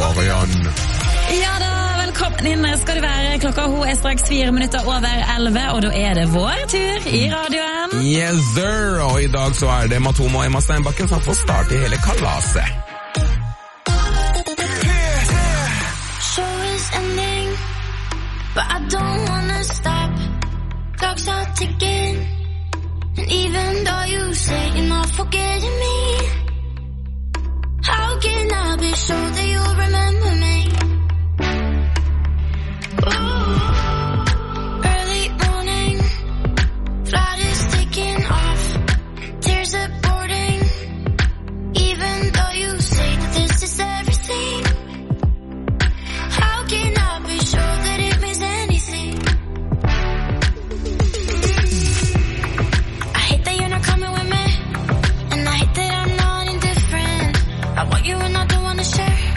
Mariann. Ja da, velkommen inn skal du være. Klokka hun er straks 4 minutter over 11, og da er det vår tur i radioen. Yes, sir! Og i dag så er det Matoma og Emma Steinbakken som får starte hele kalaset. Show is ending, but I don't wanna stop. Clocks are ticking, and even though you say you're not forgetting me, how can I be sure that you'll remember me? Early morning, flight is taking off, tears are boarding, even though you say that this is everything, how can I be sure that it means anything? I hate that you're not coming with me, and I hate that I'm not indifferent. I want you and I don't wanna share.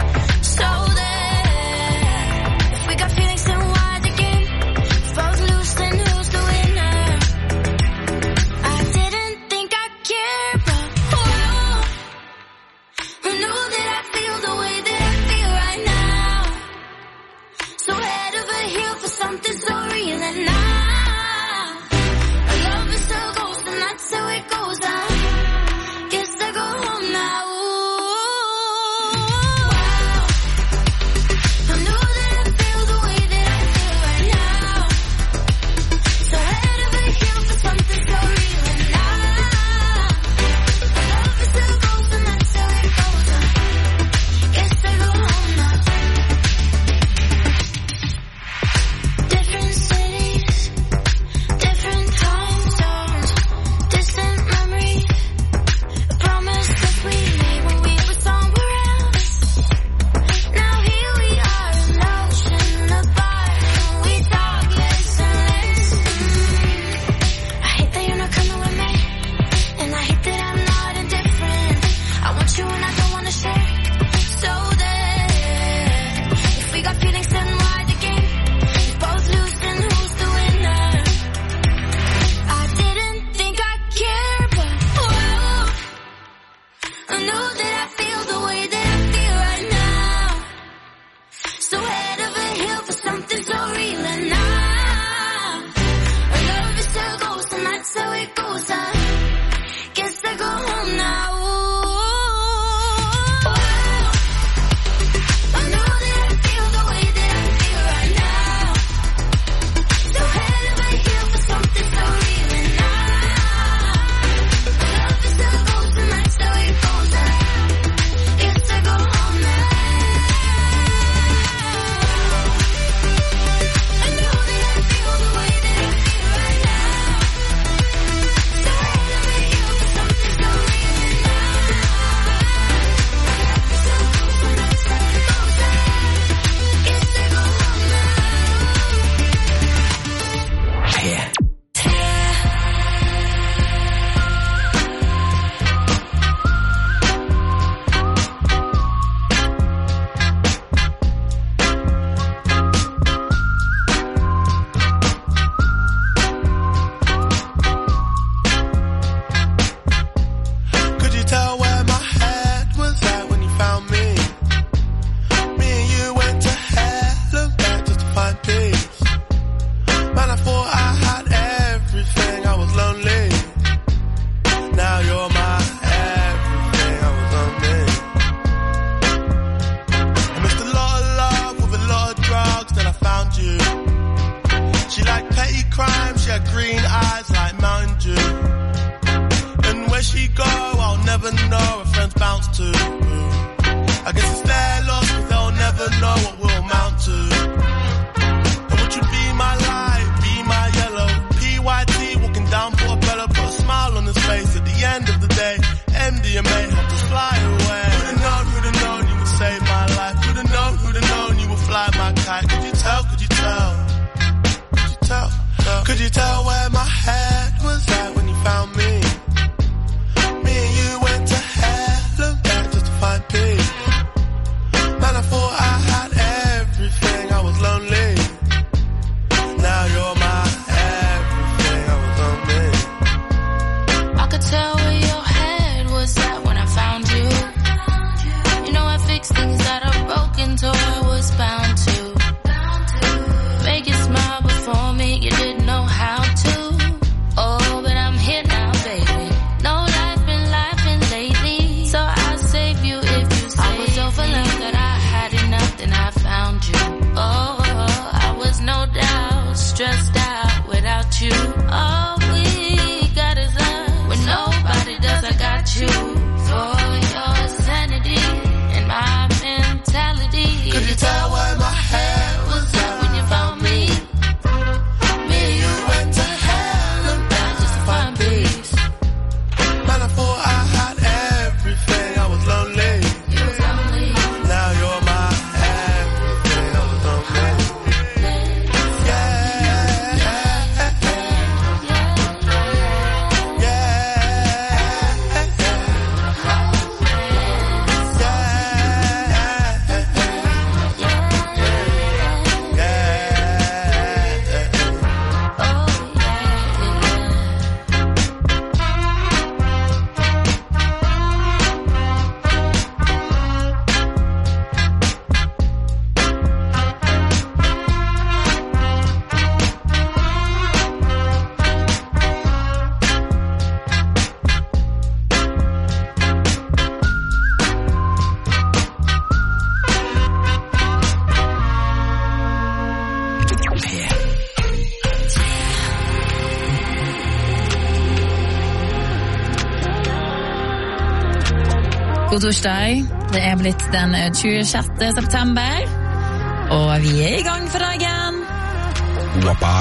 God torsdag. Det blitt den 26. september, og vi I gang for dagen. Wappa.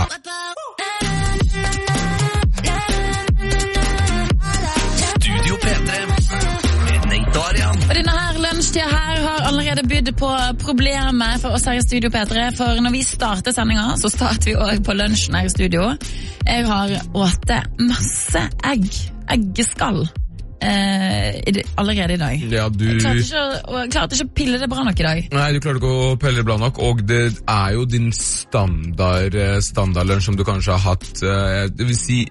Studio P3 med Neidarian. Og denne her lunsjtida her har allerede bydd på problemer for oss her I Studio P3, for når vi starter sendinga, så starter vi også på lunsjen her I studio. Jeg har åtet masse eggeskall. Allerede I dag. Ja, Jeg klarte ikke å pille det bra nok I dag. Nei, du klarte ikke å pelle det bra nok, og det jo din standardlunsj som du kanskje har hatt, det vil si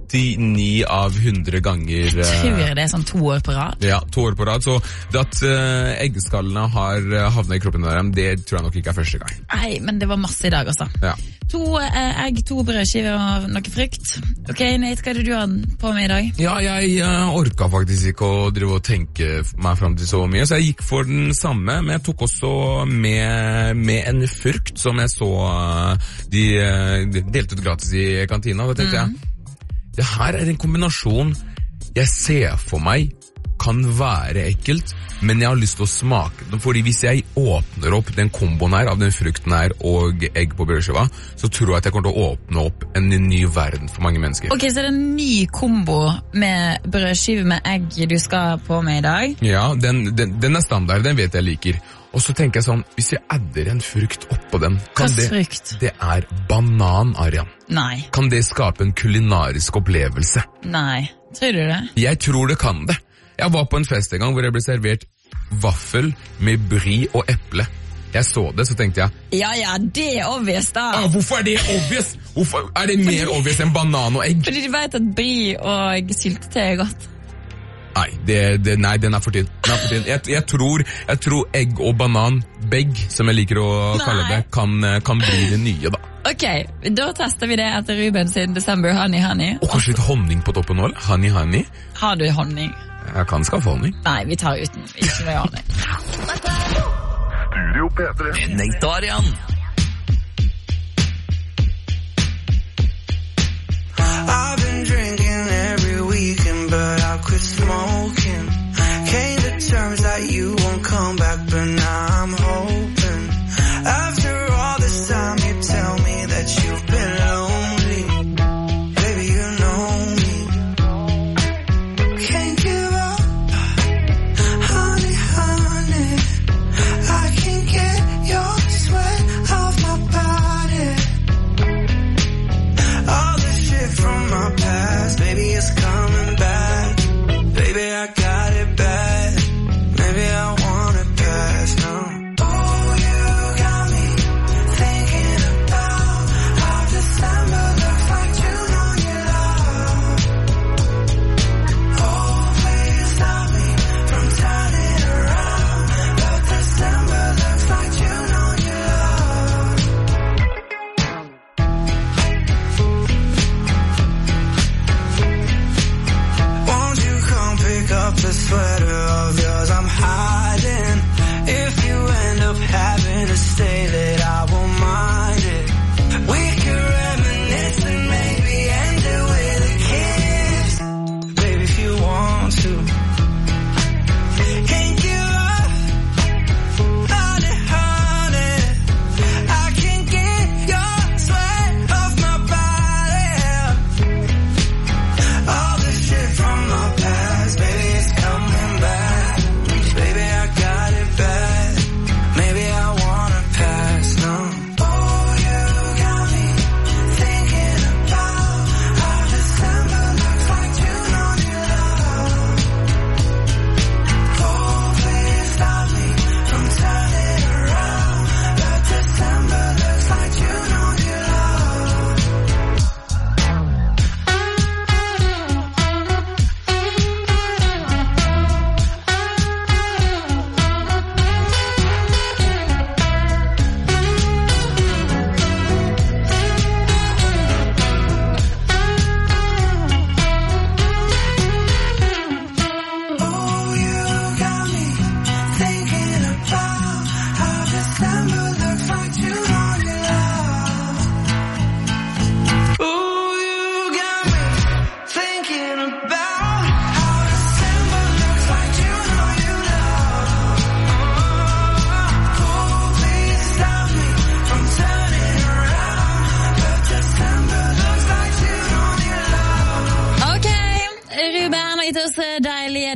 99 av 100 ganger. Jeg tror det sånn 2 år på rad. Ja, 2 år på rad, så det at eggeskallene har havnet I kroppen der, det tror jeg nok ikke første gang. Nei, men det var masse I dag også. Ja. 2 egg, 2 brødskiver og noe frukt. Ok, Nate, hva det du har på med I dag? Ja, jeg orket faktisk ikke å drive og tenke meg frem til så mye, så jeg gikk for den samme, men jeg tok også med en frukt som jeg så de delte ut gratis I kantina, og da tenkte jeg, det her en kombinasjon jeg ser for meg kan være ekkelt, men jeg har lyst til å smake den, fordi hvis jeg åpner opp den komboen her, av den frukten her og egg på brødskiva, så tror jeg at jeg kommer til å åpne opp en ny verden for mange mennesker. Ok, så det en ny kombo med brødskive med egg du skal på med I dag? Ja, den standard, den vet jeg liker. Og så tenker jeg sånn, hvis jeg adder en frukt oppå den, Hva frukt? Det banan, Arian. Nei. Kan det skape en kulinarisk opplevelse? Nei, tror du det? Jeg tror det kan det. Jeg var på en fest en gang hvor jeg ble servert vaffel med brie og eple. Jeg så det, så tenkte jeg... Ja, det obvious da. Hvorfor det obvious? Hvorfor det mer obvious enn banan og egg? Fordi du vet at brie og syltetøy godt. Nei, nei, den for tynn. Jeg tror egg og banan, begge, som jeg liker å kalle det, kan bli det nye da. Ok, da tester vi det etter Ruben sin December Honey. Og kanskje litt honning på toppen nå, eller? Honey? Har du honning? Jeg kan skaffe honning. Nei, vi tar uten. Ikke noe honning. Studio P3 med Neidarian. I've been drinking every weekend, but I quit smoking. Came to terms that you won't come back, but now I'm hoping. After all this time, you tell me that you've been lonely. Baby, you know me. Can't give up, honey, honey. I can get your sweat off my body. All the shit from my past, baby, it's coming back. Baby, I got it bad. Maybe I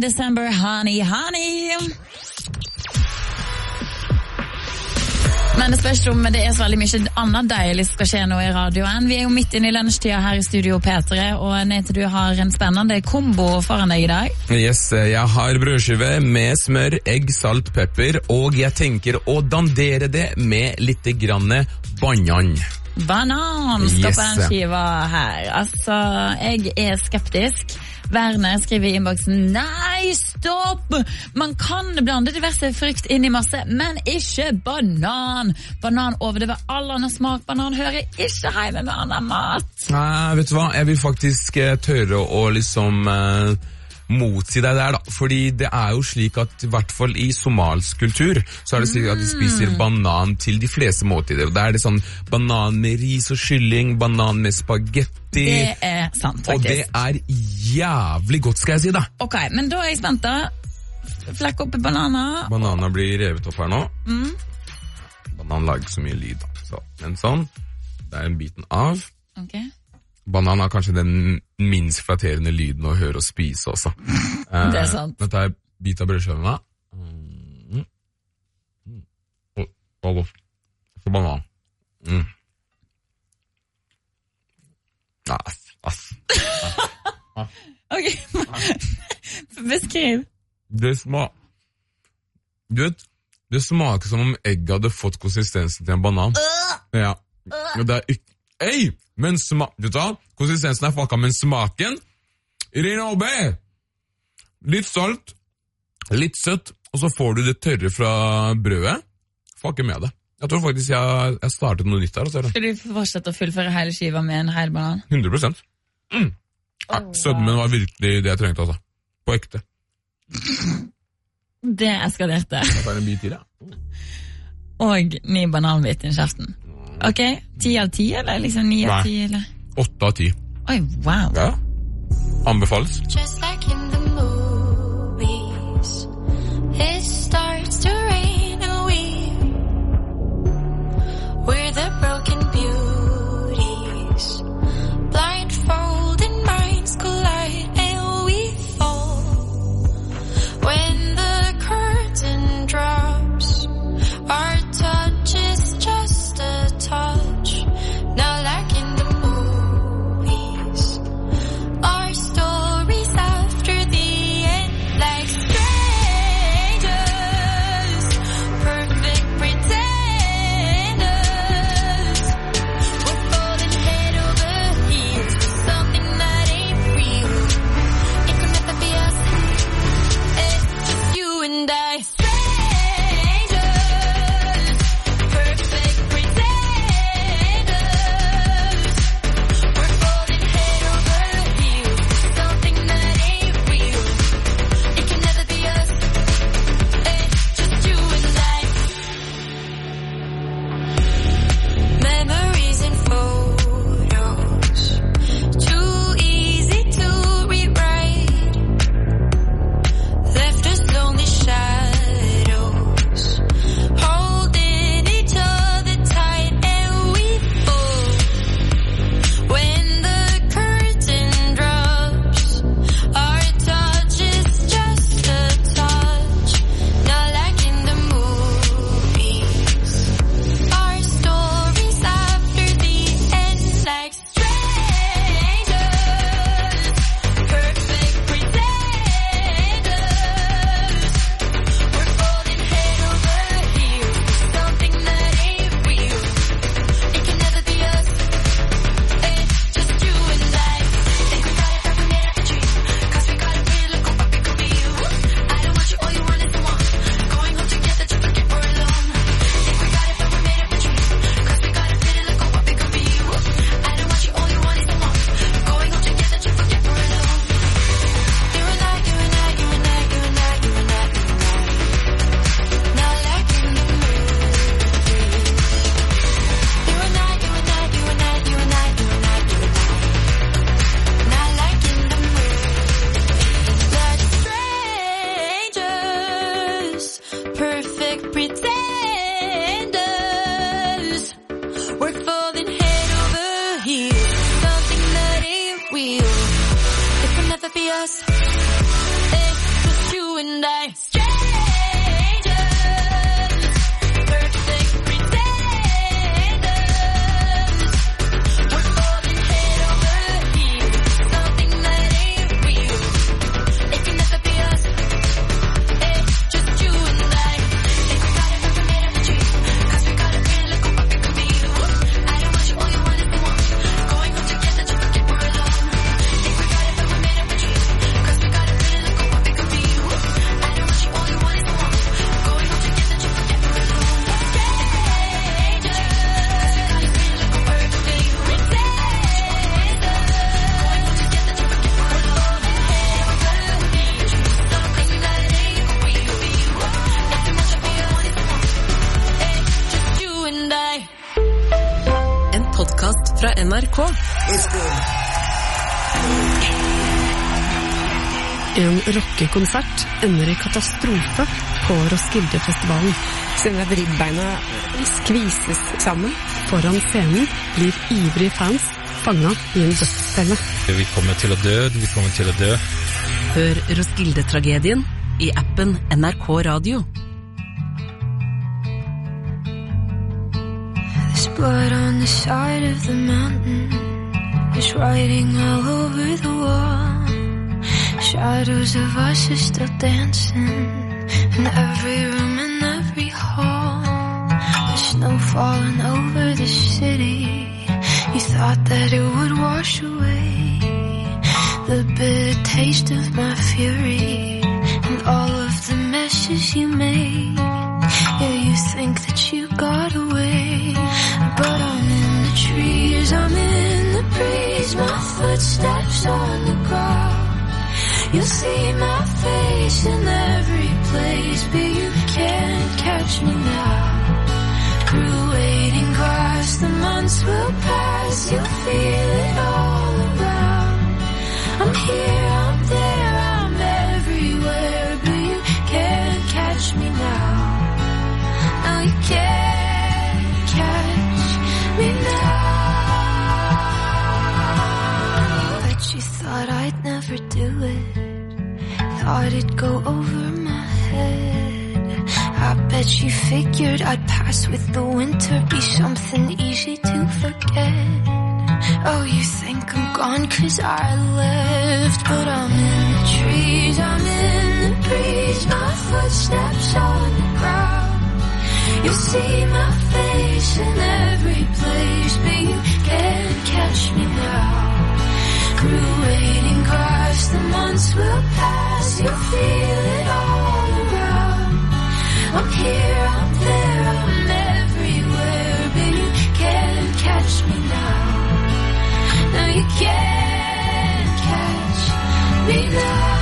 December, honey, honey. Men det spørs om det så veldig mye annet deilig skal skje nå i radioen. Vi jo midt inne i lunsjtida her i Studio P3, og Nete, du har en spennende kombo foran deg i dag. Yes, jeg har brødskive med smør, egg, salt, pepper, og jeg tenker å dandere det med litt grann banan. Banan skal Yes. på den skiva her. Altså, jeg skeptisk. Werner skriver i innboksen: nei, stopp! Man kan blande diverse frukt inn i masse, men ikke banan. Banan overdøver all annen smak. Banan hører ikke hjemme med annen mat. Nei, vet du hva? Jeg vil faktisk tørre å liksom motsi deg der, da. Fordi det jo slik at i hvert fall i somalsk kultur så det slik at de spiser banan til de fleste måltider. Og der det sånn banan med ris og kylling, banan med spagetti. Det sant, faktisk. Og det jævlig godt, skal jeg si da. Ok, men da jeg spent da. Flekk opp banana. Banana blir revet opp her nå. Banan lager så mye lyd, da. Så, men sånn. Det en biten av. Ok. Banan kanskje den minst flatterende lyden å høre og spise også. Det sant. Nå tar jeg bit av brødskjøvene. Og så banan. Ok, beskriv. Det smaker som om egget hadde fått konsistensen til en banan. Ja. Og det ikke... Ei! Men vet du hva? Konsistensen fucka, men smaken Irinobe! Litt salt, litt søtt, og så får du det tørre fra brødet. Fucker med det. Jeg tror faktisk jeg startet noe nytt her. Skal du fortsette å fullføre hele skiva med en hel banan? 100%. Sødmen var virkelig det jeg trengte, altså. På ekte. Det eskalerte. Jeg tar en bit til, ja. Og 9 bananbit i kjeften. Ok, 10 av 10, eller liksom 9 av 10, eller? 8 av 10. Oi, wow. Ja. Anbefales. Just like in the movies, it starts to rain and we're the broken beauties. Blindfolded minds collide and we fall. When the curtain drops, our touch is just a touch. Now like in the movies, our stories have fra NRK. En rockekonsert ender i katastrofe på Roskilde-festivalen. Sånn at ribbeina skvises sammen. Foran scenen blir ivrige fans fanget i en dødsfelle. Vi kommer til å dø. Hør Roskilde-tragedien i appen NRK Radio. There's blood on the side of the mountain. There's writing all over the wall. Shadows of us are still dancing in every room and every hall. The snow falling over the city. You thought that it would wash away the bitter taste of my fury and all of the messes you made. Yeah, you think that you got away, but I'm in the trees, I'm in the breeze, my footsteps on the ground. You'll see my face in every place, but you can't catch me now. Through waiting grass, the months will pass, you'll feel it all around. I'm here, I'm there, I'm everywhere, but you can't catch me now. No, you can't catch me now. But you thought I'd never do it. Thought it'd go over my head. I bet you figured I'd pass with the winter, be something easy to forget. Oh, you think I'm gone 'cause I left, but I'm in the trees, I'm in the breeze, my footsteps on the ground. You'll see my face in every place, but you can't catch me now. Through waiting grass, the months will pass, you'll feel it all around. I'm here, I'm there, I'm everywhere, but you can't catch me now. No, you can't catch me now.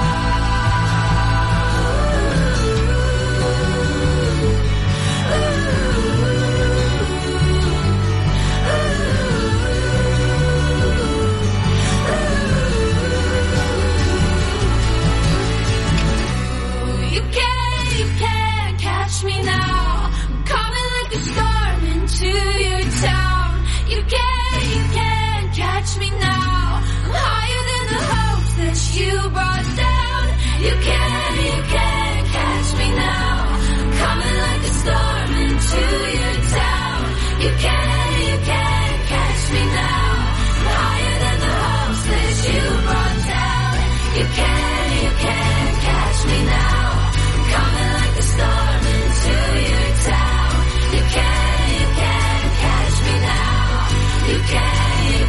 Me now, I'm coming like a storm into your town. You can't catch me now. I'm higher than the hopes that you brought down. You can't catch me now. I'm coming like a storm into your town. You can't catch me now. I'm higher than the hopes that you brought down. You can't catch me now. I'm coming like a storm into your town. You can't catch me now. You can't.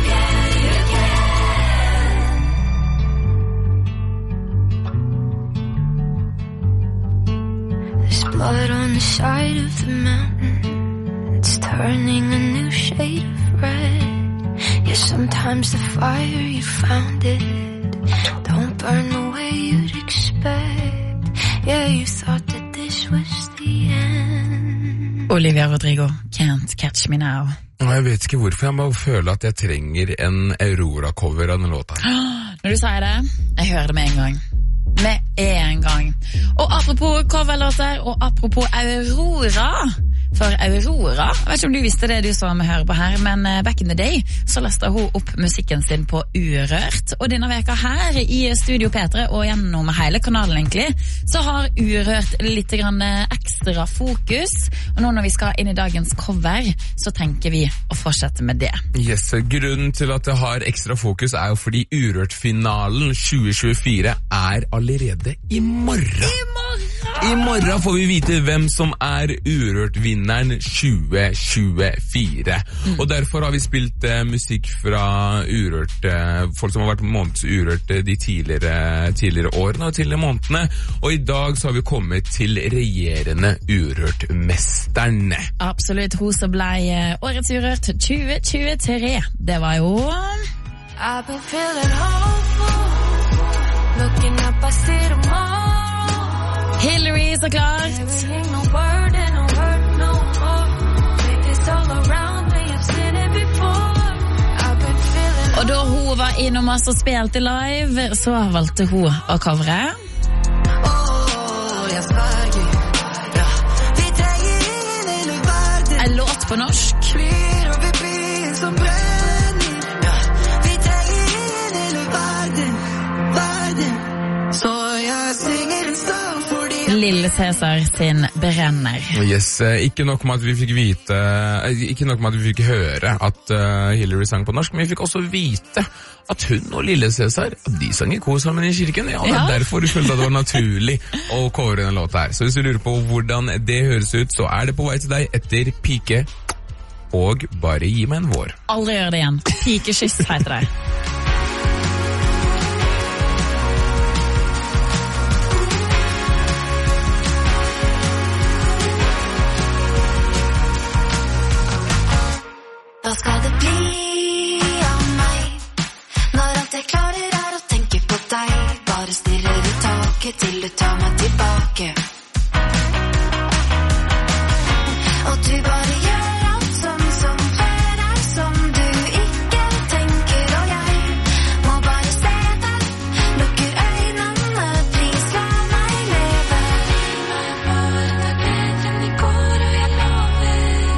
There's blood on the side of the mountain. It's turning a new shade of red. Yeah, sometimes the fire you found it don't burn the way you'd expect. Yeah, you thought that this was the end. Olivia Rodrigo, Can't Catch Me Now. Jeg vet ikke hvorfor, jeg bare føler at jeg trenger en Aurora-cover av den låta. Når du sier det, jeg hører det med en gang. Med en gang. Og apropos coverlåter, og apropos Aurora. For Aurora, jeg vet ikke om du visste det, du som hører på her, men back in the day så lastet hun opp musikken sin på Urørt. Og denne veka her i Studio P3 og gjennom hele kanalen egentlig, så har Urørt litt grann ekstra fokus. Og nå når vi skal inn i dagens cover, så tenker vi å fortsette med det. Yes, grunnen til at det har ekstra fokus er jo fordi Urørt-finalen 2024 er allerede i morgen. I morgen får vi vite hvem som er Urørt-vinneren 2024. Og derfor har vi spilt musikk fra Urørt, folk som har vært måneds Urørt de tidligere årene og tidligere månedene. Og i dag så har vi kommet til regjerende Urørt-mesterne. Absolutt, hun som ble årets Urørt 2023. Det var jo... I've been feeling hopeful, looking up, I see tomorrow. Hillary, så klart. Ain't no burden, no hurt, no more. Make this all around me, I've seen it before. innom oss og spilte live, så valgte hun å covre. En låt på norsk. Lille Cæsar sin Brenner. Yes, ikke nok med at vi fikk vite, ikke nok med at vi fikk høre at Hillary sang på norsk, men vi fikk også vite at hun og Lille Cæsar, de sang i kor sammen i kirken. Ja, det er derfor du følte at det var naturlig å kåre denne låta her. Så hvis du lurer på hvordan det høres ut, så er det på vei til deg etter Pike og Bare gi meg en vår. Aldri gjør det igjen. Pikekyss heter det. Hva skal det bli av meg når alt jeg klarer er å tenke på deg? Bare stirrer i taket til du tar meg tilbake. Og du bare gjør alt som før er som du ikke tenker. Og jeg må bare se deg, lukker øynene, please la meg leve. Bare en dag bedre enn i går, og jeg lover.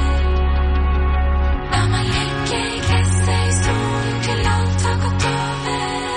La meg ligge i gresset i solen til alt har gått over.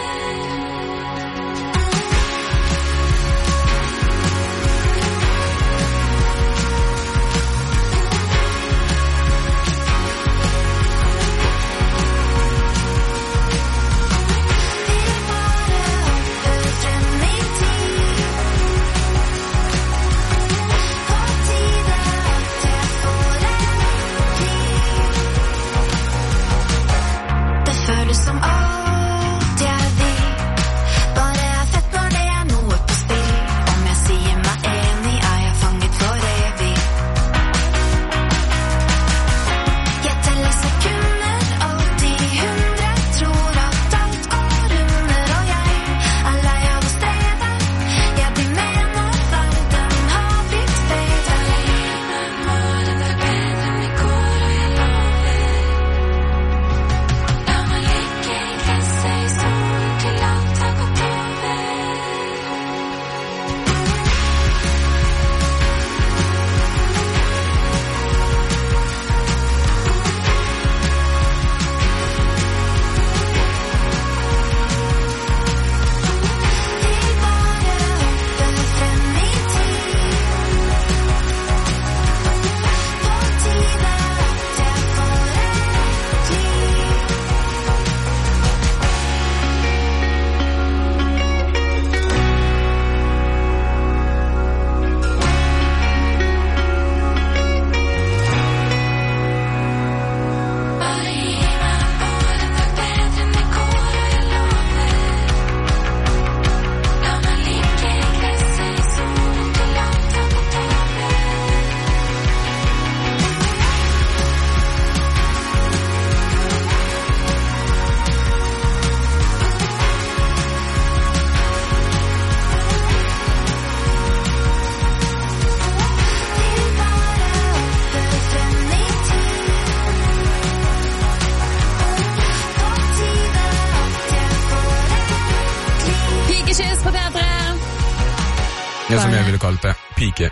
Ja, som jeg ville kalt det. Pike.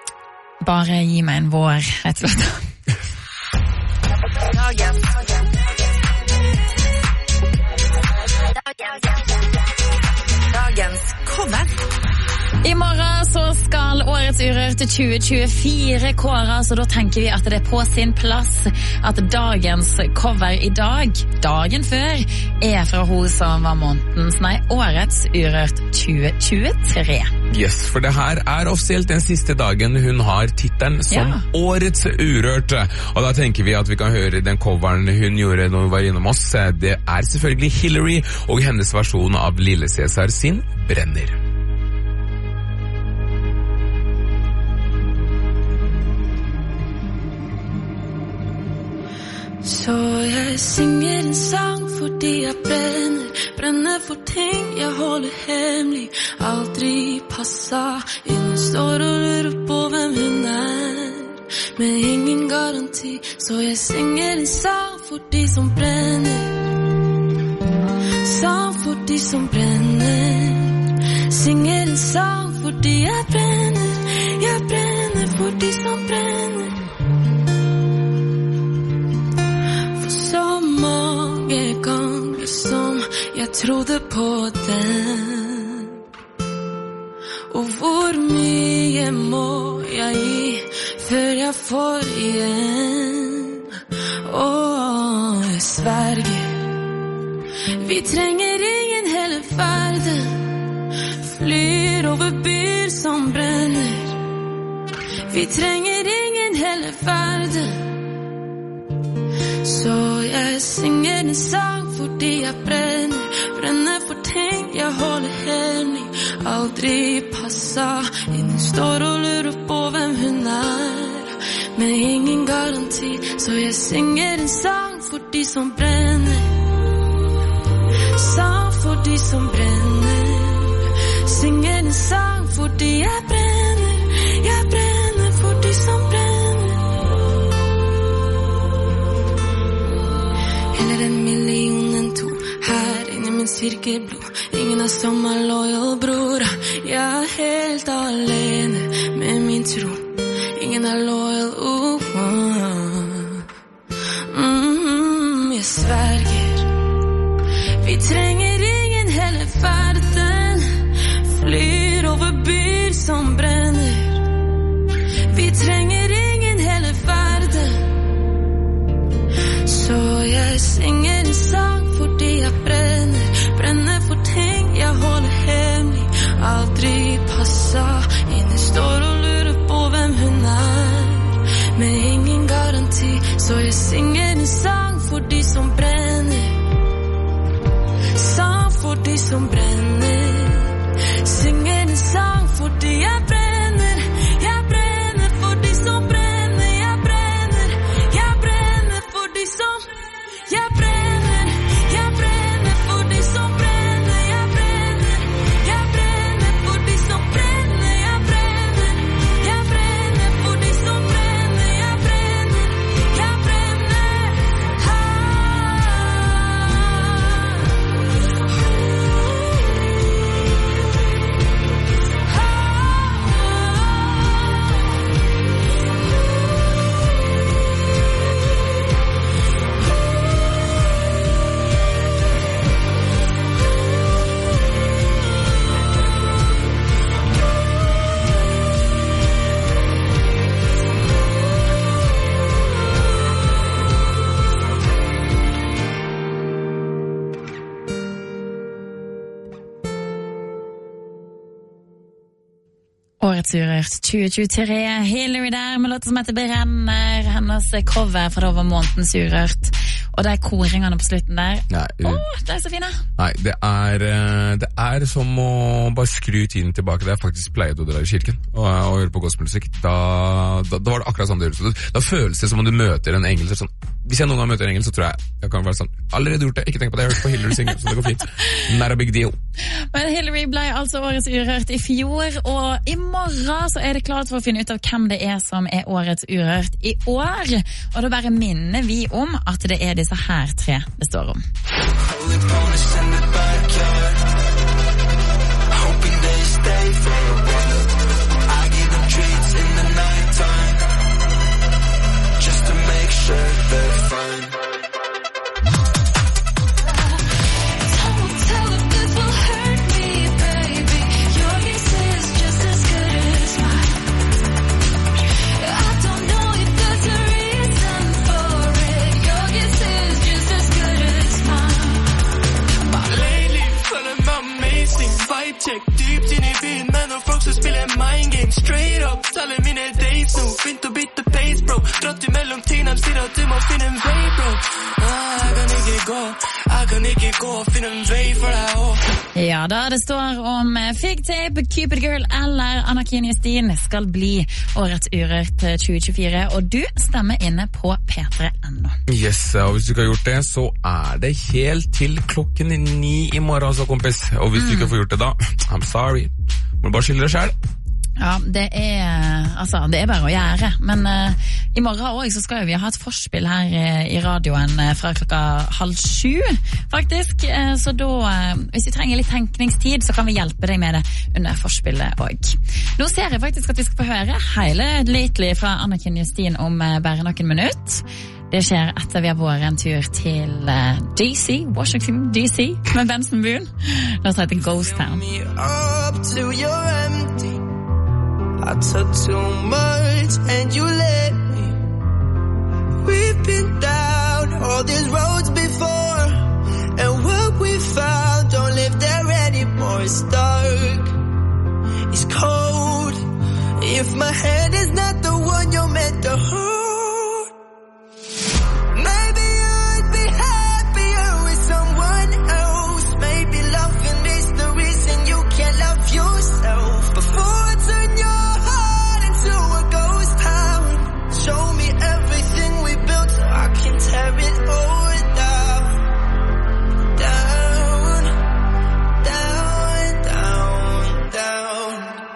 Bare gi meg en vår, rett og slett. Dagens cover. I morgen så skal årets Urørt 2024 kåres, så da tenker vi at det er på sin plass at dagens cover i dag, dagen før, er fra hun som var årets Urørt 2023. Yes, for det her er offisielt den siste dagen hun har tittelen som årets Urørt. Og da tenker vi at vi kan høre den coveren hun gjorde når hun var innom oss. Det er selvfølgelig Hillary og hennes versjon av Lille Cæsar sin Brenner. Så jeg synger en sang fordi jeg brenner for ting jeg holder hemmelig, aldri passer inn, står og lurer på hvem hun er, men ingen garanti, så jeg synger en sang for de som brenner. sang for de som brenner. Synger en sang fordi jeg brenner for de som brenner. For så mange ganger som jeg trodde på den. Og hvor mye må jeg gi før jeg får igjen? Jeg sverger. Vi trenger ingen hele verden. Flyr over byer som brenner. Vi trenger ingen hele verden. Så jeg synger en sang fordi jeg brenner for ting jeg holder hemmelig. Aldri passet inn. Hun står og lurer på hvem hun med ingen garanti. Så jeg synger en sang for de som brenner. Sang for de som brenner. Synger en sang fordi jeg brenner for de som brenner. Heller 1 million enn 2 her inne i min sirkelblod. Ingen som loyal, bror. Jeg helt alene med min tro. Ingen loyal, jeg sverger. Vi trenger ingen hele verden. Flyr over byer som brenner. Vi trenger ingen hele verden. Så jeg synger en sang fordi jeg brenner for ting jeg holder hemmelig. Aldri passet inn. Jeg står og lurer på hvem hun med ingen garanti. Så jeg synger en sang for de som brenner. Sang for de som brenner. Synger en sang fordi jeg brenner for de som brenner. Jeg brenner for de som jeg brenner for de som brenner. Jeg brenner for de som brenner. Jeg brenner for de som brenner. Jeg brenner. Årets Urørt 2023, Hillary der med låter som heter Brenner, hennes cover for det over månedens Urørt, og det koringene på slutten der. Nei, det så fine. Nei, det er som å bare skru tiden tilbake. Det er faktisk pleide å dra i kirken og høre på gospelmusikk. Da var det akkurat sånn det gjøres. Da føles det som om du møter en engel. Sånn, hvis jeg noen gang møter en engel, så tror jeg kan være sånn, allerede gjort det, ikke tenk på det, jeg har hørt på Hillary synge, så det går fint. Not a big deal. Men Hillary ble altså Årets Urørt i fjor, og i morgen så er det klart for å finne ut av hvem det er som er Årets Urørt i år. Og da bare minner vi om at det er disse her 3 det står om. Check dypt inn i byen, men når folk så spiller mind game straight up, taler mine dates nå, begynt å bytte pace, bro. Dratt imellom ting, de sier at du må finne en vei, bro. Jeg kan ikke gå og finne en vei for deg også. Ja da, det står om Fig Tape, Cupid Girl eller Anakin Justin skal bli Årets Urørt 2024, og du stemmer inne på P3.no. Yes, og hvis du ikke har gjort det, så er det helt til 9:00 i morgen, altså, kompis. Og hvis du ikke får gjort det da, I'm sorry. Må bare skylde deg selv. Ja, det er bare å gjøre. Men i morgen også så skal vi ha et forspill her i radioen fra 6:30, faktisk. Så da, hvis vi trenger litt tenkningstid, så kan vi hjelpe deg med det under forspillet også. Nå ser jeg faktisk at vi skal få høre hele Lately fra Anniken Justin om bare noen minutter. Det skjer etter vi har vært en tur til DC, Washington DC, med Benson Boone. Det heter Ghost Town. I took too much and you let me. We've been down all these roads before, and what we found don't live there anymore. It's dark, it's cold. If my hand is not the one you're meant to hold, maybe I'd be happier with someone else. Maybe loving is the reason you can't love yourself. Before I turn your show me everything we built so I can tear it all down. Down, down, down, down.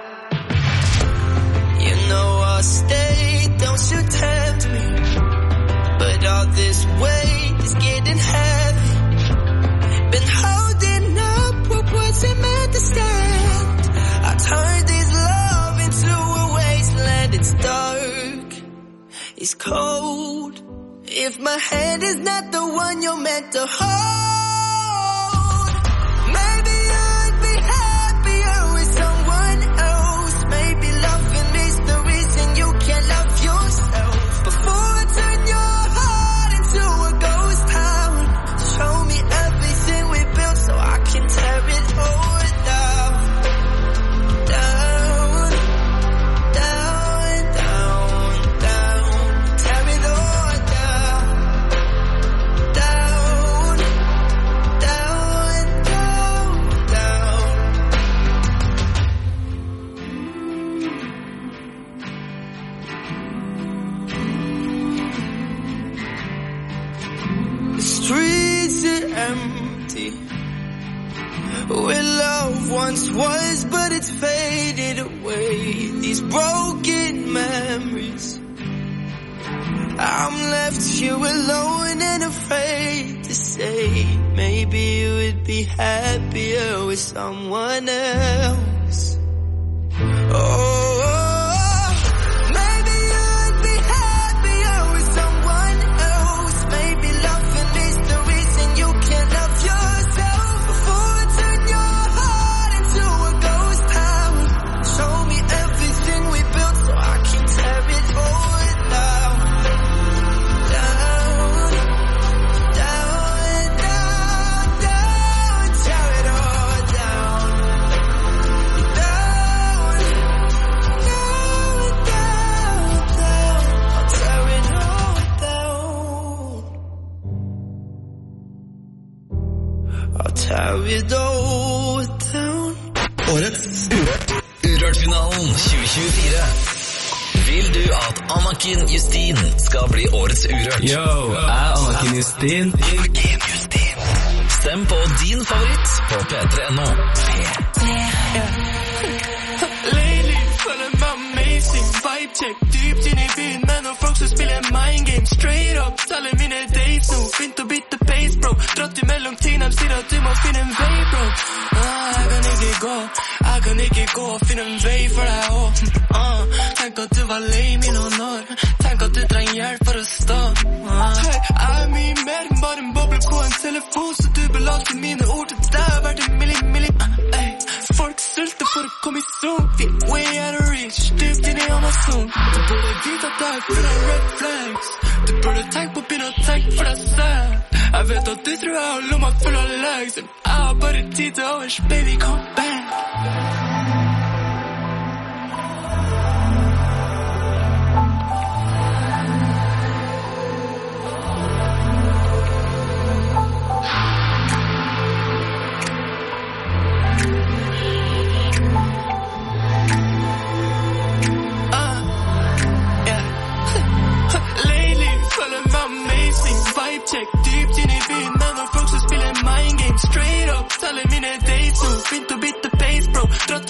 You know I'll stay, don't you tempt me. But all this weight is getting heavy. Been holding up what wasn't meant to stand. I turned this love into a wasteland. It's dark, it's cold. If my hand is not the one you're meant to hold, maybe I'd be happier with someone else. Maybe loving is the reason you can't love yourself. Before I turn your heart into a ghost town, show me everything we built so I can tear it all down. Down, down, down, down. Tear it all down. Down, down, down, down. The streets are empty where love once was, but it's faded away. These broken memories, I'm left here alone and afraid to say, maybe you would be happier with someone else. Oh, maybe you'd be happier with someone else. Maybe loving is the reason you can't love yourself. Before I turn your heart into a ghost town, show me everything we built so I can tear it all down. Down, down, down, down, tear it all down. Down, down, down, down, I'll tear it all down. I'll tear it all down. Årets Urørt-finalen 2024. Vil du at Anniken Justin skal bli årets Urørt? Yo, Anniken Justin. Stem på din favoritt på P3.no. Lately, føler meg amazing. Vibe check, dypt inn i byen, men når folk som spiller mind game straight up, teller mine dates nå, begynt å bytte pace, bro. Dratt imellom ting, de sier at du må finne en vei, bro. Jeg kan ikke gå og finne en vei for deg også. Tenk at du var lame i noen år, tenk at du trenger hjelp for å stå. Hey, jeg er mye mer enn bare en boble på en telefon, så du belaster mine ord til deg, verdt en milli. Folk sulter for å komme i zone, vi way out of reach, dypt inn i Amazon. Du burde vite at jeg er full av red flags, du burde tenke på å begynne å tenke for deg selv. Jeg vet at du tror jeg har lomma full av legs, men jeg har bare tid til overs, baby, come back. Check, dypt inn i byen, men når folk som spiller mind game straight up, teller mine dates nå, begynt å bytte pace, bro. Dratt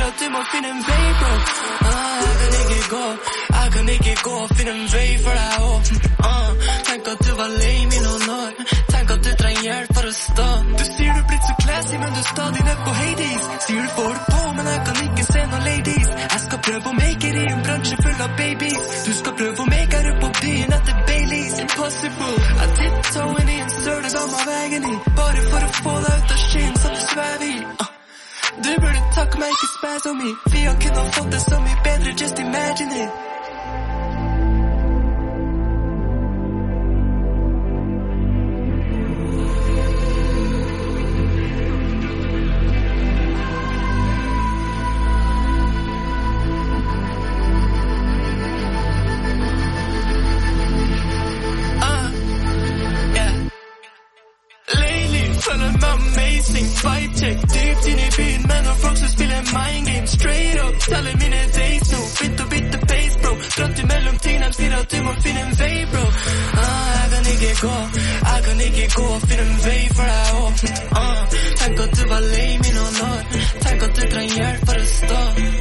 sier at du må finne en vei, bro. Jeg kan ikke gå og finne en vei for deg også. Tenk at du var lame i noen år. Tenk at du trenger hjelp for å stå. Du sier du blitt så classy, men du er stadig ned på Hades. Sier du får det på, men jeg kan ikke se noen ladies. Jeg skal prøve å make it i en bransje full av babies. Du skal prøve å make it opp på byen etter Baileys. Impossible. Jeg tiptoe inn i en søle dame av veien i, bare for å få deg ut av skinn som du svever i. Du burde takke meg, ikke spaz om meg. Vi har kunnet fått det så mye bedre, just imagine it. Føler meg amazing, vibe check, dypt inn i byen, men når folk som spiller mind game, straight up, teller mine days nå, bitte pace, bro, dratt imellom ting, de sier at du må finne en vei, bro. Jeg kan ikke gå og finne en vei for deg også. Tenk at du var lame i noen år, tenk at du trenger hjelp for å stå.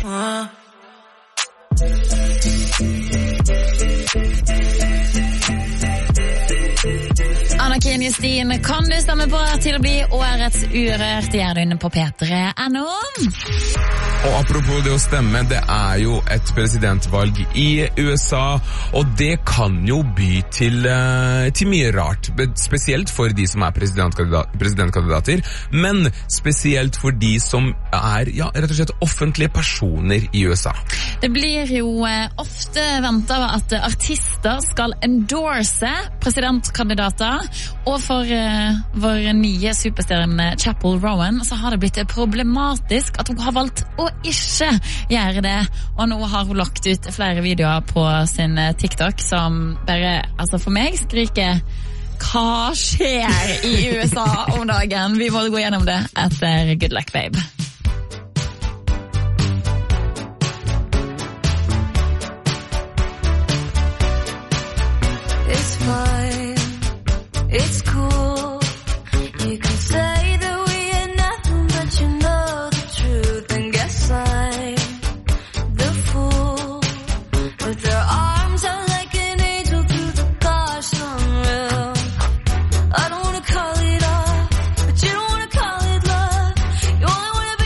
Anna-Kin Justin, kan du stemme på til å bli årets Urørt? Gjør det inne på P3.no. Og apropos det å stemme, det er jo et presidentvalg i USA, og det kan jo by til mye rart, spesielt for de som er presidentkandidater, men spesielt for de som er, ja, rett og slett offentlige personer i USA. Det blir jo ofte ventet av at artister skal endorse presidentkandidater, og for vår nye superstjerne Chappell Rowan så har det blitt problematisk at hun har valgt å ikke gjøre det, og nå har hun lagt ut flere videoer på sin TikTok som bare, altså for meg, skriker hva skjer i USA om dagen? Vi må gå gjennom det etter Good Luck Babe. It's fine, it's cool. You can say that we ain't nothing, but you know the truth. And guess I'm the fool. With their arms out like an angel through the gosh sunrail. I don't wanna call it off, but you don't wanna call it love. You only wanna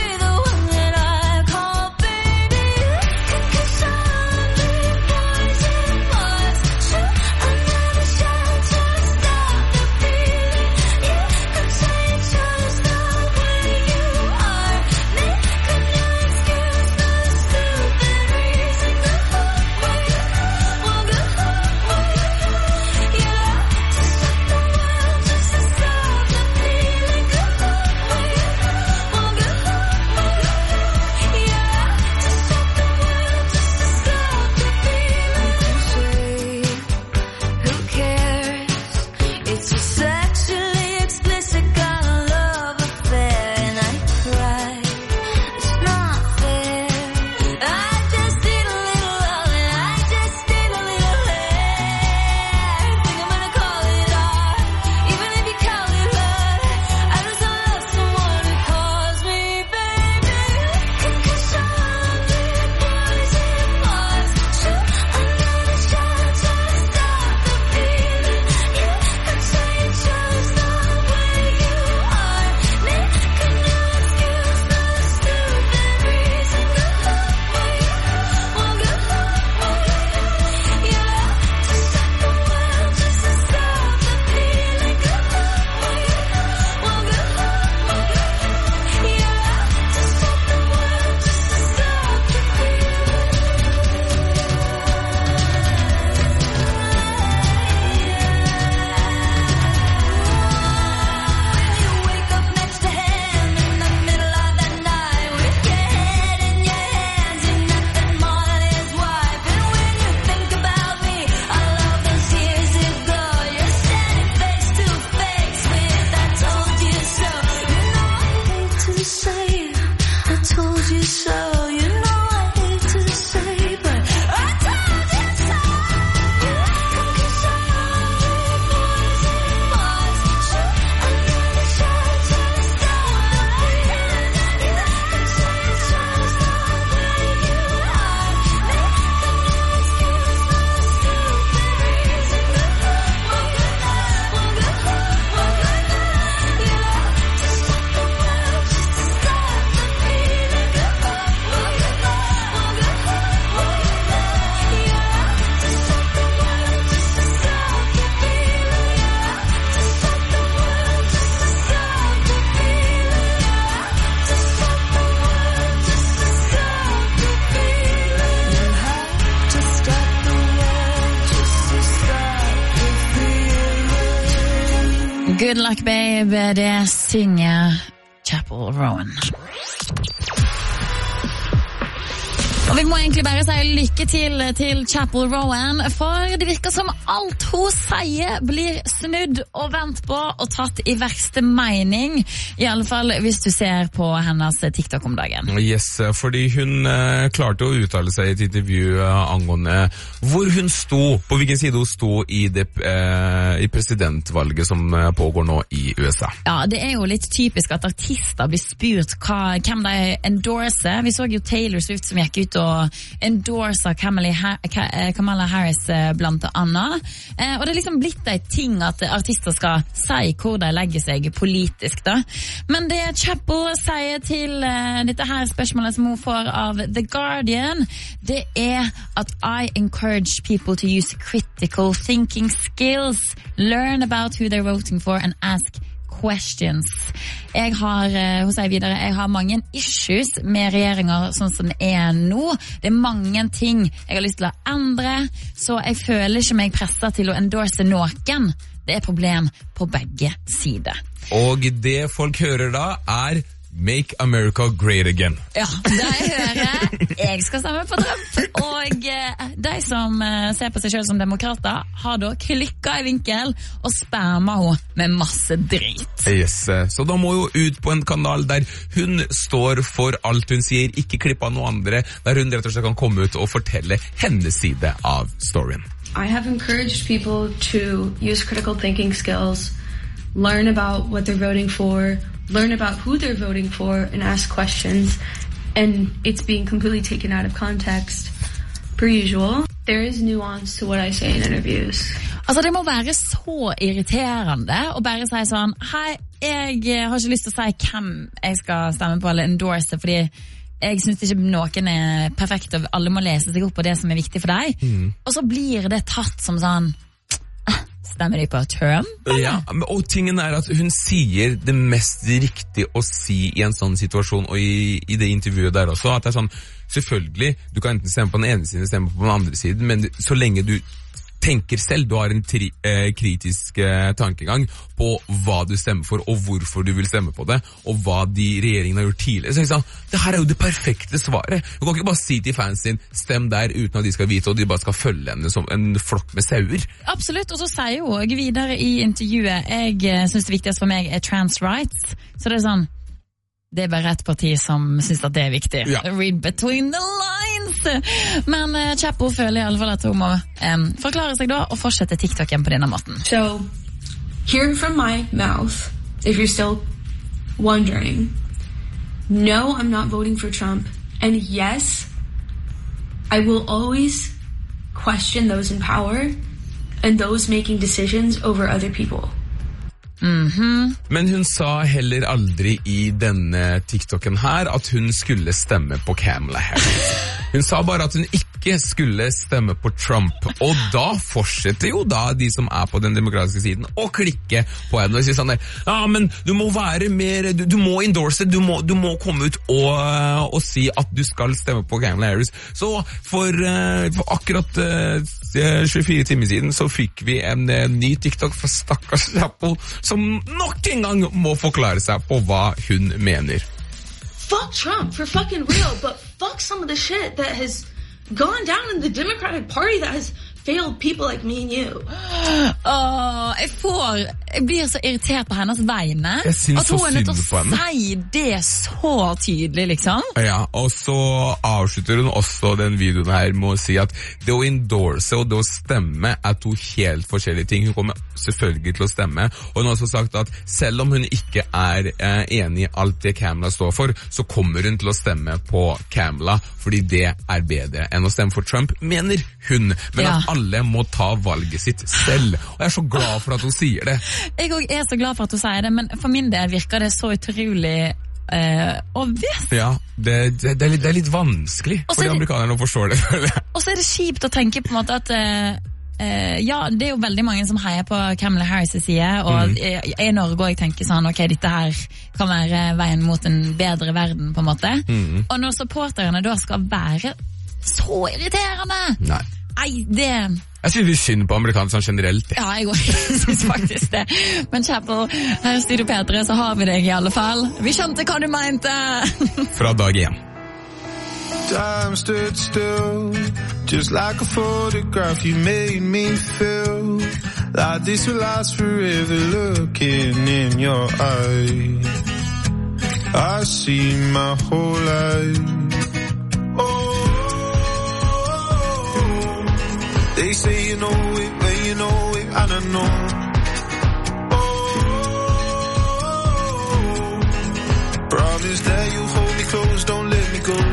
Good Luck Babe, det synger Chapel Rowan. Og vi må egentlig bare si lykke til Chapel Rowan, for det virker som alt hun sier blir snudd og vendt på og tatt i verste mening, i alle fall hvis du ser på hennes TikTok om dagen. Yes, fordi hun klarte å uttale seg i et intervju angående hvor hun sto, på hvilken side hun sto i presidentvalget som pågår nå i USA. Ja, det er jo litt typisk at artister blir spurt hvem de endorser. Vi så jo Taylor Swift som gikk ut og endorsa Kamala Harris blant annet. Og det er liksom blitt en ting at artister skal si hvor de legger seg politisk da. Men det Chapel sier til dette her spørsmålet som hun får av The Guardian, det er at I encourage people to use critical thinking skills, learn about who they're voting for and ask questions. Hun sier videre, jeg har mange issues med regjeringer sånn som det er nå. Det er mange ting jeg har lyst til å endre, så jeg føler ikke meg presset til å endorse noen. Det er problem på begge sider. Og det folk hører da er Make America Great Again. Ja, det jeg hører. Jeg skal stemme på Trump. Og de som ser på seg selv som demokrater har da klikket i vinkel og spammer henne med masse drit. Yes, så da må hun ut på en kanal der hun står for alt hun sier, ikke klippe av noen andre, der hun rett og slett kan komme ut og fortelle hennes side av storyen. I have encouraged people to use critical thinking skills, learn about what they're voting for, learn about who they're voting for, and ask questions. And it's being completely taken out of context. Per usual, there is nuance to what I say in interviews. Altså, det må være så irriterende å bare si sånn, hei, jeg har ikke lyst til å si hvem jeg skal stemme på eller endorse, fordi jeg synes ikke noen er perfekt, og alle må lese seg opp på det som er viktig for deg. Og så blir det tatt som sånn, stemmer de på Trump? Ja, og tingen er at hun sier det mest riktige å si i en sånn situasjon, og i det intervjuet der også, at det er sånn, selvfølgelig, du kan enten stemme på den ene siden, stemme på den andre siden, men så lenge du tenker selv, du har en kritisk tankegang på hva du stemmer for, og hvorfor du vil stemme på det, og hva de regjeringen har gjort tidligere. Så jeg sa, det her er jo det perfekte svaret. Du kan ikke bare si til fansen, stem der uten at de skal vite, og de bare skal følge henne som en flokk med sauer. Absolutt, og så sier hun også videre i intervjuet, jeg synes det viktigste for meg er trans rights, så det er sånn, det er bare et parti som synes at det er viktig. Ja. Read between the lines! Men Chapel føler i alle fall at hun må forklare seg da og fortsette TikToken på denne måten. So, hear from my mouth, if you're still wondering, no, I'm not voting for Trump, and yes, I will always question those in power and those making decisions over other people. Men hun sa heller aldri i denne TikToken her at hun skulle stemme på Kamala Harris. Hun sa bare at hun ikke skulle stemme på Trump, og da fortsetter jo da de som er på den demokratiske siden å klikke på henne og si sånn der, ja, men du må være mer, du må endorse, du må komme ut og si at du skal stemme på Kamala Harris. Så for akkurat 24 timer siden så fikk vi en ny TikTok fra stakkars Chapel som nok en gang må forklare seg på hva hun mener. Fuck Trump, for fucking real, but fuck some of the shit that has gone down in the Democratic Party that has failed people like me and you. Jeg blir så irritert på hennes vegne. Jeg synes så synd på henne. At hun er nødt til å si det så tydelig, liksom. Ja, og så avslutter hun også den videoen her med å si at det å endorse og det å stemme er to helt forskjellige ting. Hun kommer selvfølgelig til å stemme, og hun har også sagt at selv om hun ikke er enig i alt det Kamala står for, så kommer hun til å stemme på Kamala, fordi det er bedre enn å stemme for Trump, mener hun. Men at alle må ta valget sitt selv, og jeg er så glad for at hun sier det. Jeg også er så glad for at hun sier det, men for min del virker det så utrolig obvious. Ja, det er litt vanskelig for de amerikanerne å forstå det. Og så er det kjipt å tenke på en måte at ja, det er jo veldig mange som heier på Kamala Harris' side, og i Norge og jeg tenker sånn, ok, dette her kan være veien mot en bedre verden på en måte. Og når supporterne da skal være så irriterende, Nei, det... Jeg synes litt synd på amerikanerne generelt. Ja, jeg synes faktisk det. Men Chappell, her i Studio P3 så har vi deg i alle fall. Vi skjønte hva du mente. Fra dag 1. Time stood still, just like a photograph. You made me feel like this will last forever. Looking in your eyes, I see my whole life. They say you know it, but you know it, I don't know. Promise that you hold me close, don't let me go.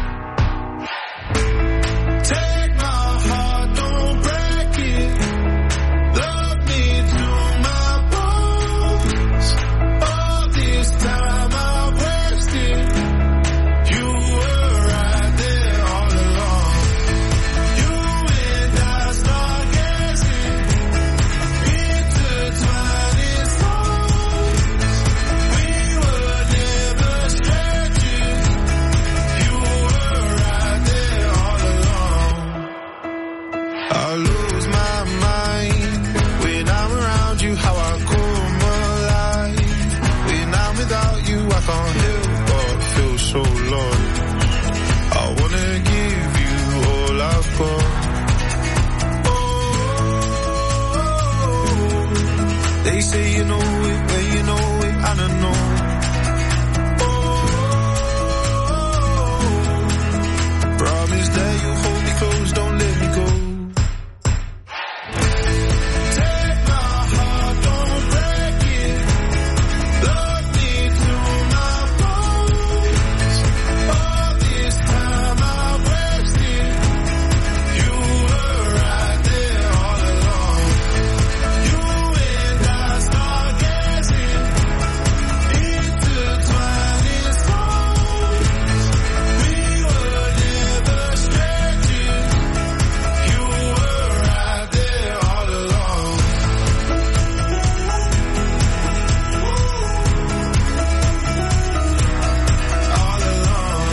Take my heart, don't break it. Love me to my bones. All this time I wasted. You were right there all along. You and I start gazing, intertwined in songs. We were never strangers. You were right there all along. I lose my mind when I'm around you, how I come alive. When I'm without you, I can't help but feel so lost. I wanna give you all I've got. They say you know it, but you know it, I don't know. Promise that you hold me close, don't let me go. Take my heart, don't break it. Love me to my bones. All this time I wasted. You were right there all along. You and I start gazing, intertwined in songs. We were never strangers. You were right there all along. All along.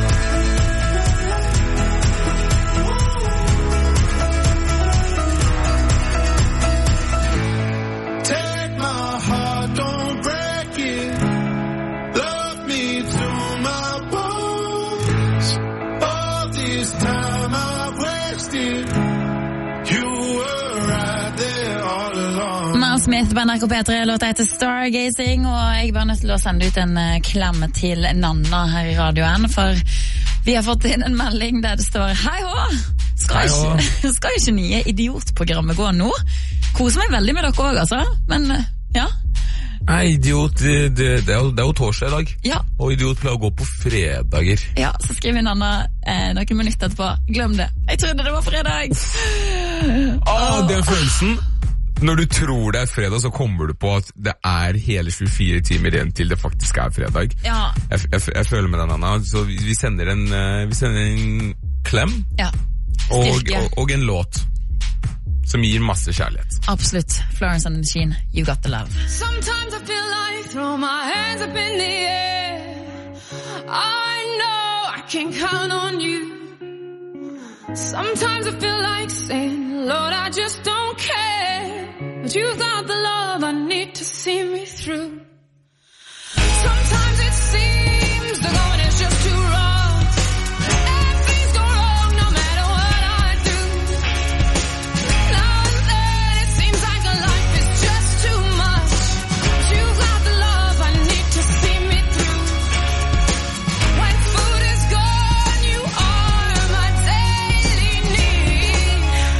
Take my heart, don't break it. Love me to my bones. All this time I wasted. You were right there all along. Mal Smith på NRK P3, låta heter Stargazing, og jeg var nødt til å sende ut en klem til Nanna her i radioen, for vi har fått inn en melding der det står Hei hå! Skal ikke nye idiotprogrammet gå nå? Koser meg veldig med dere også, altså, men ja. Nei, idiot, det er jo torsdag i dag. Ja. Og idiot pleier å gå på fredager. Ja, så skriver Nanna noen minutter etterpå. Glem det. Jeg trodde det var fredag. Den følelsen. Når du tror det er fredag, så kommer du på at det er hele 24 timer igjen til det faktisk er fredag. Ja. Jeg føler med den, Anna. Så vi sender en klem. Ja. Og en låt som gir masse kjærlighet. Absolutt. Florence and the Machine, You Got the Love. Sometimes I feel like throw my hands up in the air. I know I can count on you. Sometimes I feel like saying, Lord, I just don't care. But you've got the love I need to see me through. Sometimes it seems the going is just too rough. And things go wrong no matter what I do. Now and then it seems like a life is just too much. But you've got the love I need to see me through. When food is gone, you are my daily need.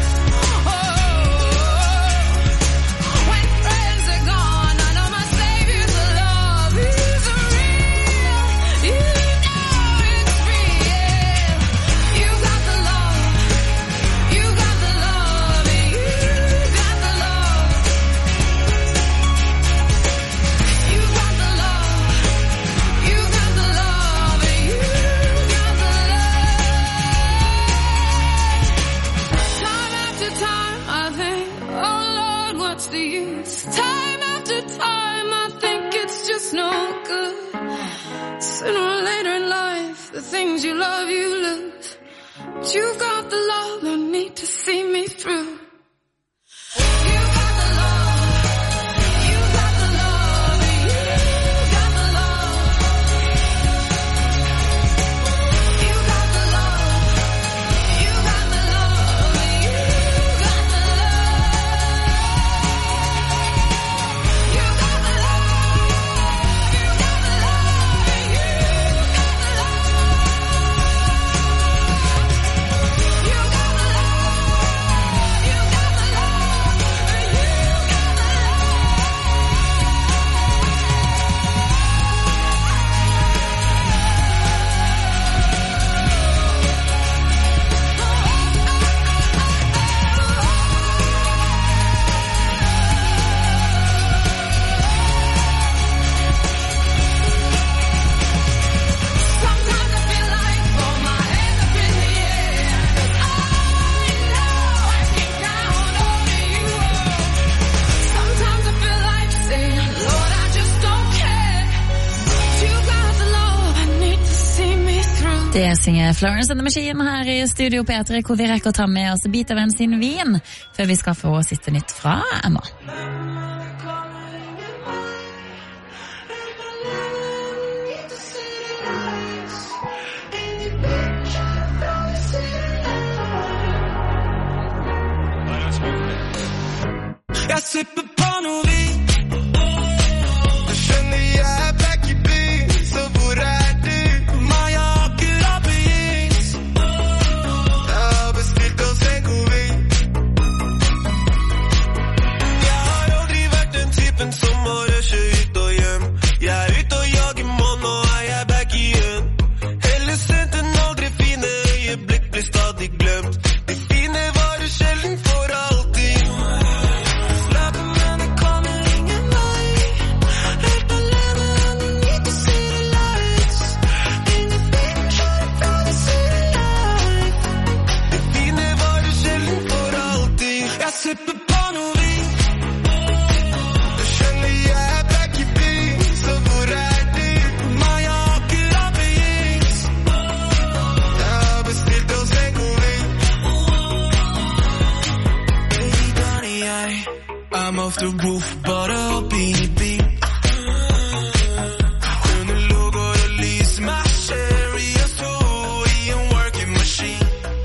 When friends are gone, I know my Savior's love is real. You know it's real. You got the love. You got the love. You got the love. You got the love. You got the love. You got the love. Time after time I think, oh Lord, what's the use? Time after time I think it's just no good. Sooner or later in life, the things you love you lose. You got the love I need to see me through. Det synger Florence and the Machine her I Studio P3, hvor vi rekker å ta med oss bit av en sin vin, før vi skal få siste nytt fra Emma. Jeg sipper på noe vin. Du skjønner jeg back I byen, så hvor du? Meg har akkurat begynt. Jeg har bestilt oss en god vin. Jeg har aldri vært den typen som må rushe ut og hjem. Jeg ut og jager mål, nå jeg back igjen. Heller sent enn aldri, fine øyeblikk blir stadig glemt. De fine varer sjelden for alltid. Sipper på noe vin. Du skjønner jeg back I byen, så hvor du? Meg har akkurat begynt. Jeg har bestilt oss en god vin. Baby, Donnie, I'm off the roof, bare opp I bil. Under logoer og lys, my sherry og så I en working machine.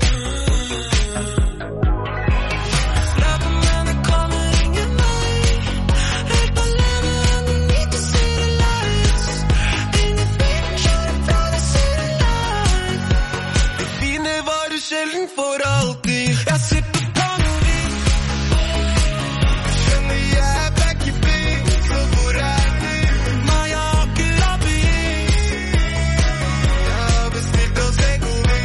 Sjelden for alltid. Jeg sipper på noe vin. Du skjønner jeg back I byen, så hvor du? Meg har akkurat begynt. Jeg har bestilt oss en god vin.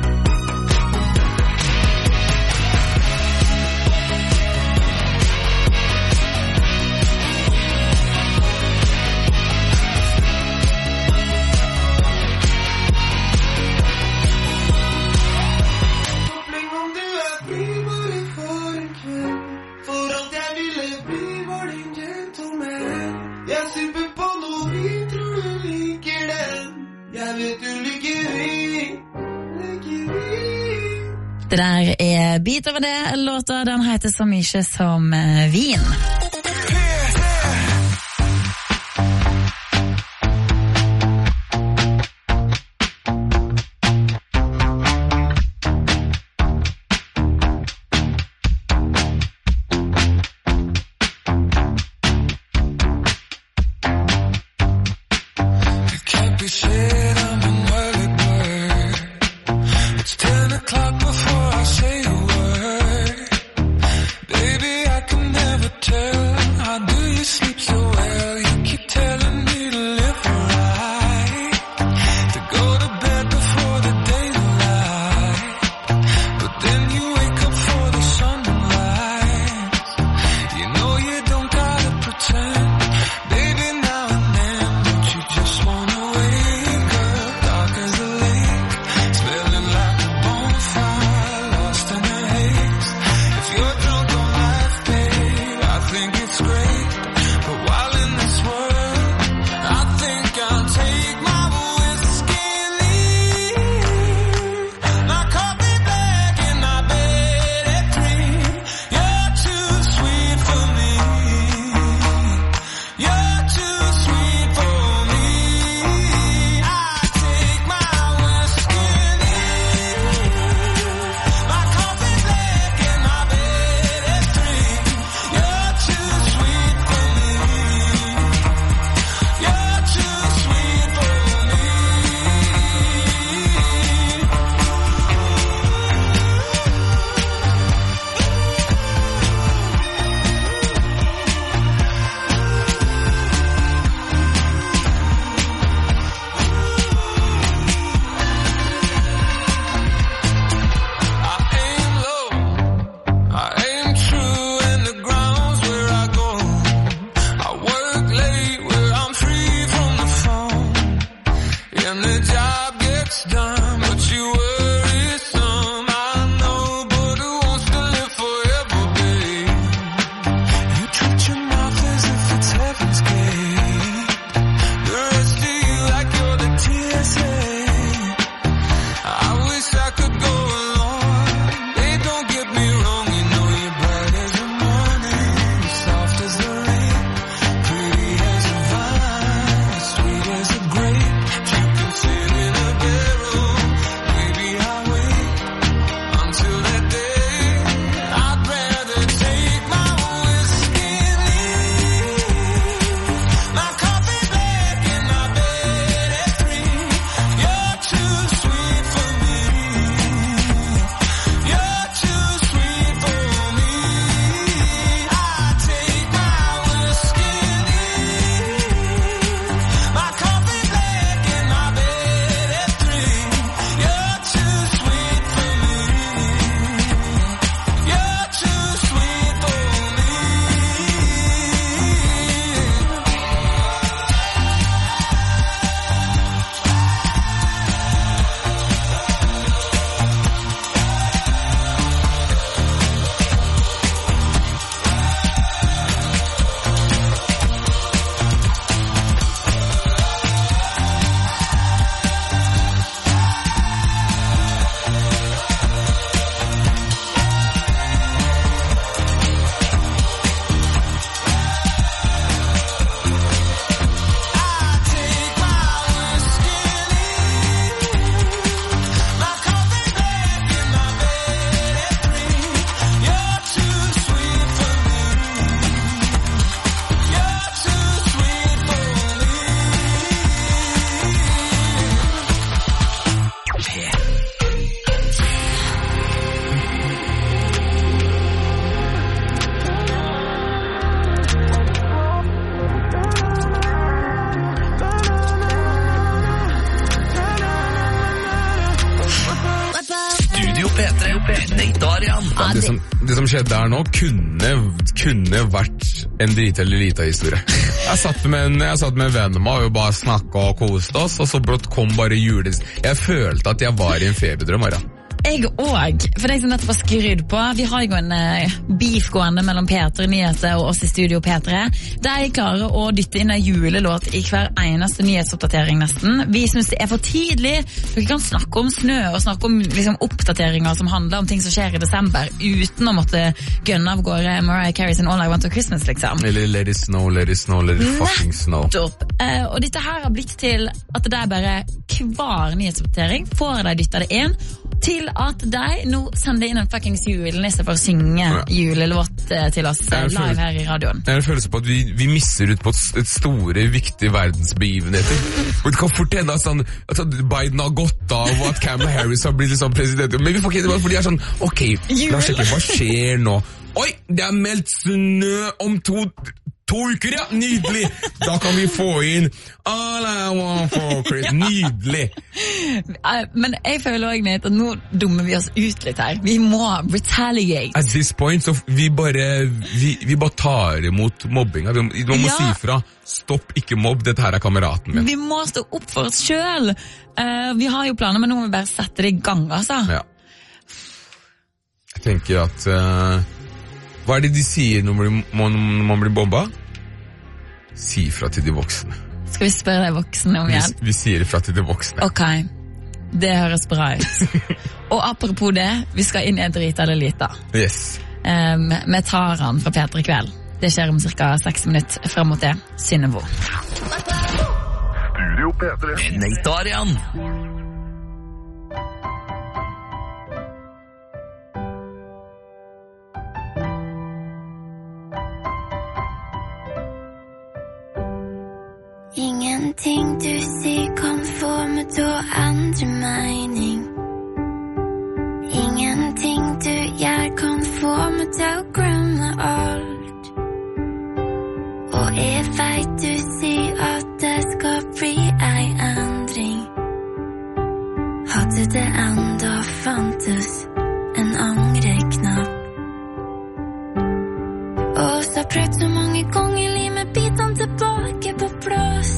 Det der bit over det. Låta den heter så mye som vin. Take my whiskey, leave. My coffee. Det som skjedde her nå kunne vært en drit eller lita historie. Jeg satt med en venn med meg og bare snakket og koste oss, og så brått kom bare jeg følte at jeg var i en feberdrøm, Mara. Jeg også, for deg som nettopp var skrydd på. Vi har jo en beef gående mellom P3 Nyheter og oss i studio P3. Der jeg klarer å dytte inn en julelåt i hver eneste nyhetsoppdatering nesten. Vi synes det er for tidlig. Dere kan snakke om snø og snakke om liksom, oppdateringer som handler om ting som skjer i desember, uten å måtte gønne av gårde Mariah Carey sin All I Want for Christmas, liksom. Eller let it snow, let it snow, let it fucking snow. Og dette her har blitt til at det er bare hver nyhetsoppdatering får de dyttet det inn, til at de nå sender inn en fuckings julenisse for å synge julelåt til oss live her i radioen. Jeg har en følelse på at vi misser ut på et store, viktige verdensbegivenheter. Og det kan fort hende at Biden har gått av, og at Kamala Harris har blitt liksom president. Men vi får ikke det, for de er sånn, ok, la oss sjekke, hva skjer nå? Oi, det er meldt snø om to uker, ja, nydelig! Da kan vi få inn All I Want for Christmas, nydelig! Men jeg føler også at nå dummer vi oss ut litt her. Vi må retaliate. At this point, så vi bare tar imot mobbinga. Vi må si fra, stopp, ikke mobb, dette her er kameraten min. Vi må stå opp for oss selv. Vi har jo planer, men nå må vi bare sette det i gang, altså. Ja. Jeg tenker at hva er det de sier når man blir bomba? Si fra til de voksne. Skal vi spørre de voksne om hjelp? Vi sier fra til de voksne. Ok, det høres bra ut. Og apropos det, vi skal inn i et drit eller lite. Yes. Med Taran fra P3 Kveld. Det skjer om cirka 6 minutter frem mot det. Synnevo. Studio P3. Nate Arian. Ingenting du sier kan få meg til å endre mening. Ingenting du gjør kan få meg til å glemme alt. Og jeg vet du sier at det skal bli ei endring. Hadde det enda fantes en angreknapp. Og så prøvd så mange ganger li med bitene tilbake på plass.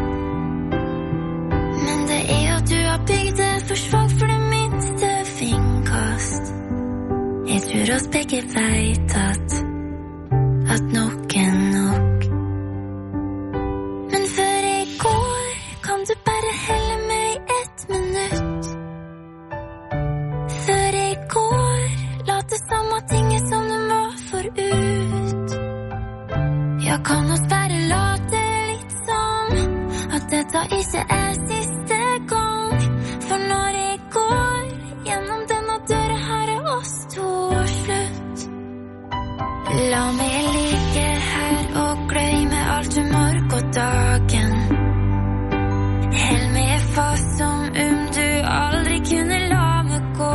Men det er at du har bygd det for svag for det minste fingkast. Jeg tror oss begge vet at nok er nok. Men før jeg går, kan du bare helle meg 1 minutt. Før jeg går, late samme tinget som du må forut. Jeg kan oss bare late litt som at dette ikke er siste gang. For når jeg går gjennom denne døra her er oss to slutt. La meg ligge her og glemme alt umorg og dagen. Held meg fast som du aldri kunne la meg gå.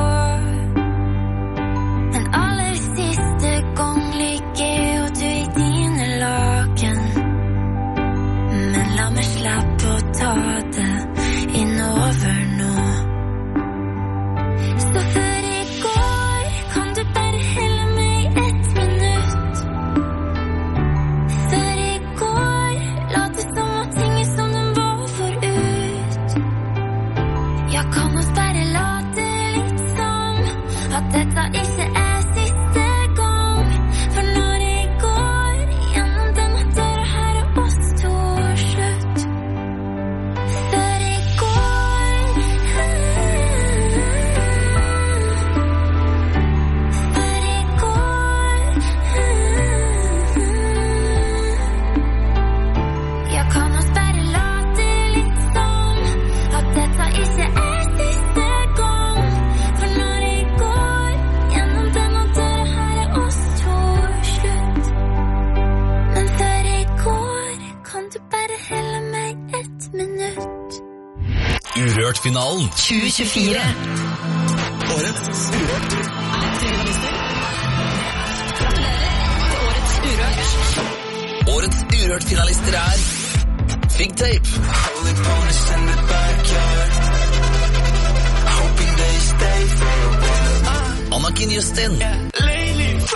Den aller siste gang ligger og du i dine laken. Men la meg slappe å ta det innover nå. Så før jeg går, kan du bare helle meg 1 minutt. Før jeg går, late samme tinget som den var forut. Jeg kan oss bare late litt som at dette ikke er siste gang. For når jeg går gjennom denne døra her er oss to slutt. Før jeg går, før jeg går, jeg kan oss bare late litt som at dette ikke er siste gang. For når jeg går gjennom denne døra her er oss to slutt. Men før jeg går, kan du bare helle meg 1 minutt. Urørt-finalen 2024. Årets Urørt-finalister er Fig Tape, Anakin Justin,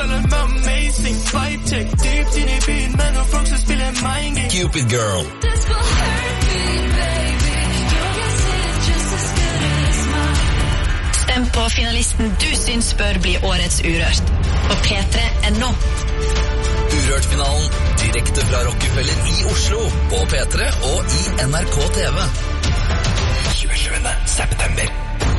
føler meg amazing. Vibe check, dypt inn I byen med noen folk som spiller mind game. Cupid Girl. This will hurt me, baby. Your guess is just as good as mine. Stem på finalisten du syns bør bli årets Urørt. På P3.no. Urørt-finalen direkte fra Rockefeller I Oslo, på P3 og I NRK TV. 27. september.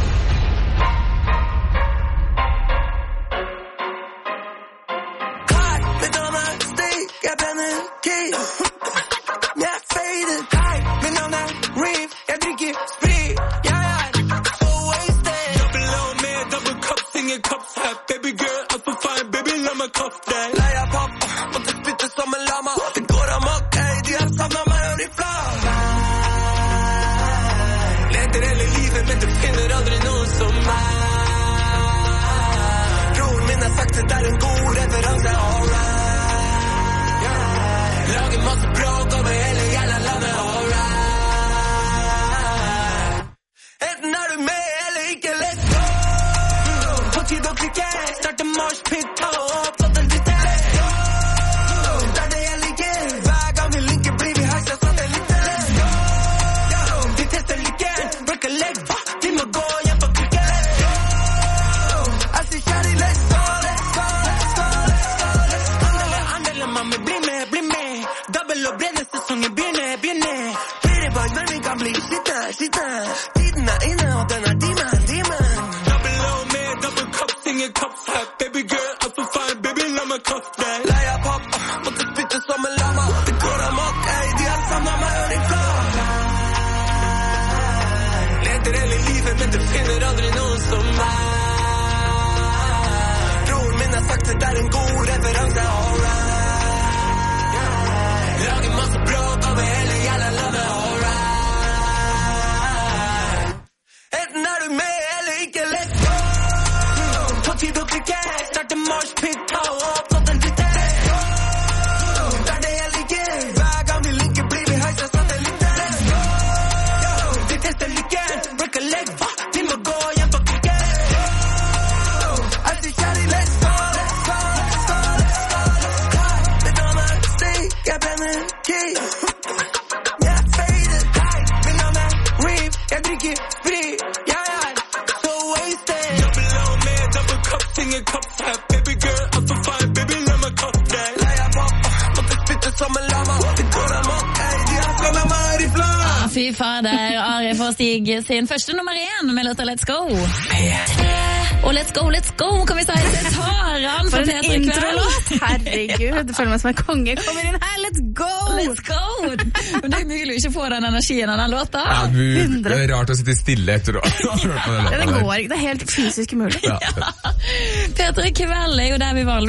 Fy fader, Ari får Stig sin første nummer 1 med låta Let's Go. Og Let's Go, let's go, kan vi si til Taran for en introlåt. Herregud, det føler meg som en konge. Kommer inn her, let's go! Let's go! Men det mulig ikke å få den energien av den låta. Ja, det rart å sitte stille etter å ha hørt på den låta. Det går ikke, det helt fysisk umulig. Ja. P3 Kveld jo der vi